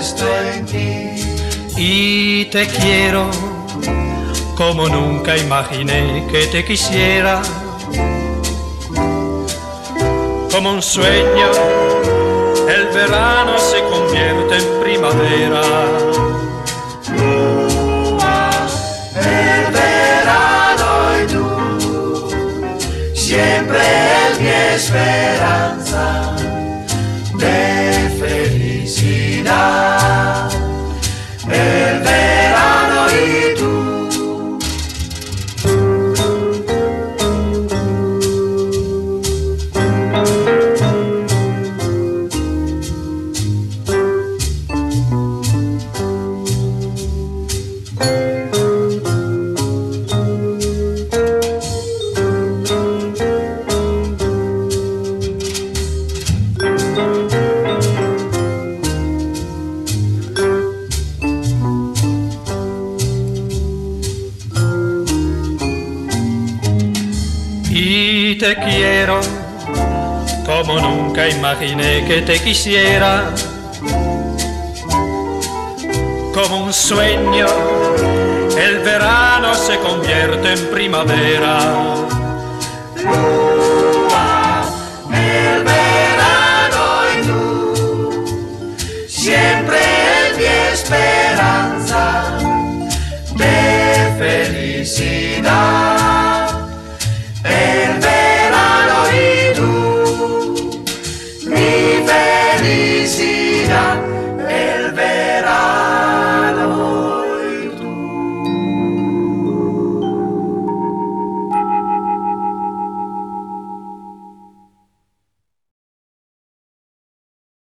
puesto en ti. Y te quiero como nunca imaginé que te quisiera. Como un sueño, el verano se convierte en primavera. El verano y tú, siempre es mi esperanza de felicidad. El verano y tú. Y te quiero como nunca imaginé que te quisiera. Como un sueño, el verano se convierte en primavera.